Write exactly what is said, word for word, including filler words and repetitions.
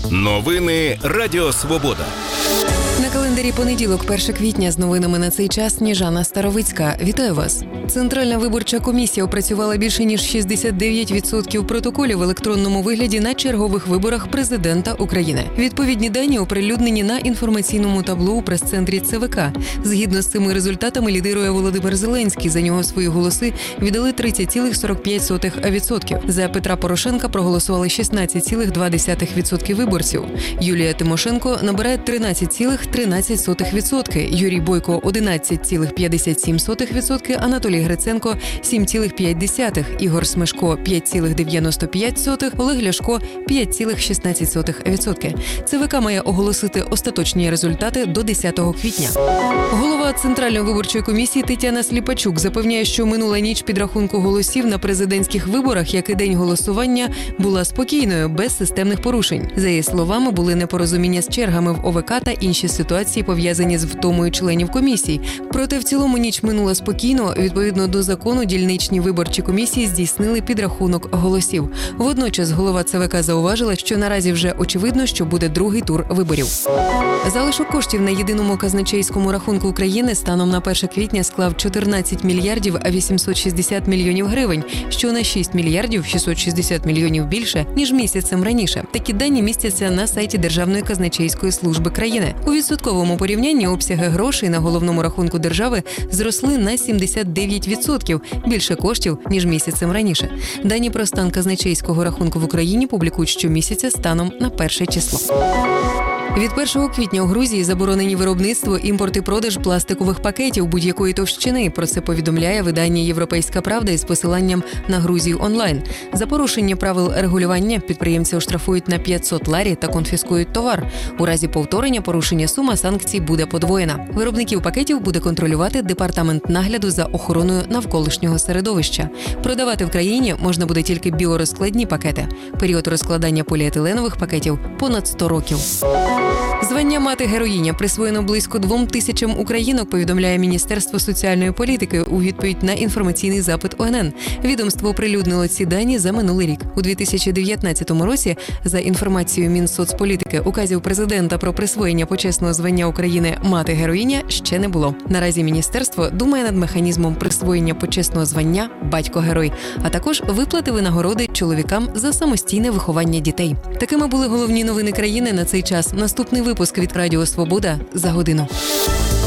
Новини Радіо Свобода. На календарі понеділок, перше квітня, з новинами на цей час Сніжана Старовицька. Вітаю вас. Центральна виборча комісія опрацювала більше ніж шістдесят дев'ять відсотків протоколів в електронному вигляді на чергових виборах президента України. Відповідні дані оприлюднені на інформаційному табло у прес-центрі ЦВК. Згідно з цими результатами лідирує Володимир Зеленський. За нього свої голоси віддали тридцять цілих сорок п'ять сотих відсотка. За Петра Порошенка проголосували шістнадцять цілих два десятих відсотка виборців. Юлія Тимошенко набирає тринадцять цілих тринадцять сотих відсотка, Юрій Бойко – одинадцять цілих п'ятдесят сім сотих відсотка, Анатолій Гриценко – сім цілих п'ять десятих, Ігор Смешко – п'ять цілих дев'яносто п'ять сотих, Олег Ляшко – п'ять цілих шістнадцять сотих відсотка. ЦВК має оголосити остаточні результати до десятого квітня. Голова Центральної виборчої комісії Тетяна Сліпачук запевняє, що минула ніч підрахунку голосів на президентських виборах, як і день голосування, була спокійною, без системних порушень. За її словами, були непорозуміння з чергами в ОВК та інші ситуації, пов'язані з втомою членів комісії. Проте в цілому ніч минула спокійно. Відповідно до закону, дільничні виборчі комісії здійснили підрахунок голосів. Водночас голова ЦВК зауважила, що наразі вже очевидно, що буде другий тур виборів. Залишок коштів на єдиному казначейському рахунку України станом на перше квітня склав чотирнадцять мільярдів вісімсот шістдесят мільйонів гривень, що на шість мільярдів шістсот шістдесят мільйонів більше, ніж місяцем раніше. Такі дані містяться на сайті Державної казначейської служби країни. У відсотковому порівнянні обсяги грошей на головному рахунку держави зросли на сімдесят дев'ять відсотків, більше коштів, ніж місяцем раніше. Дані про стан казначейського рахунку в Україні публікують щомісяця станом на перше число. Від першого квітня у Грузії заборонені виробництво, імпорт і продаж пластикових пакетів будь-якої товщини. Про це повідомляє видання «Європейська правда» із посиланням на Грузію онлайн. За порушення правил регулювання підприємця оштрафують на п'ятсот ларі та конфіскують товар. У разі повторення порушення сума санкцій буде подвоєна. Виробників пакетів буде контролювати Департамент нагляду за охороною навколишнього середовища. Продавати в країні можна буде тільки біорозкладні пакети. Період розкладання поліетиленових пакетів – понад сто років. Звання «Мати-героїня» присвоєно близько двом тисячам українок, повідомляє Міністерство соціальної політики у відповідь на інформаційний запит О Ен Ен. Відомство оприлюднило ці дані за минулий рік. У дві тисячі дев'ятнадцятому році, за інформацією Мінсоцполітики, указів президента про присвоєння почесного звання України «Мати-героїня» ще не було. Наразі міністерство думає над механізмом присвоєння почесного звання «Батько-герой», а також виплати винагороди чоловікам за самостійне виховання дітей. Такими були головні новини країни на цей час. Наступний випуск від Радіо Свобода за годину.